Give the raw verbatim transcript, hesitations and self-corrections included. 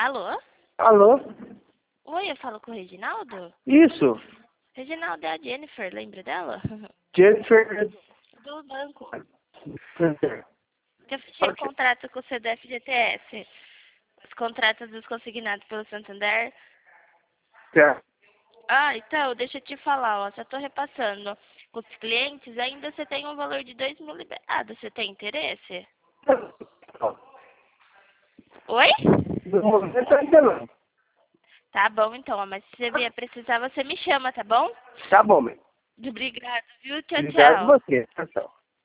Alô? Alô? Oi, eu falo com o Reginaldo? Isso. Reginaldo é a Jennifer, lembra dela? Jennifer. Do banco. Center. Que eu fechei Ok. contrato com o C D F G T S. Os contratos dos consignados pelo Santander. Tá. Ah, então, deixa eu te falar, ó. Só tô repassando com os clientes, ainda você tem um valor de dois mil liberado. Você tem interesse? Oi? No momento ainda não. Tá bom, então, ó, mas se você vier precisar, você me chama, tá bom? Tá bom, meu. Obrigada, viu? Tchau, Obrigado tchau. você. Tchau, tchau.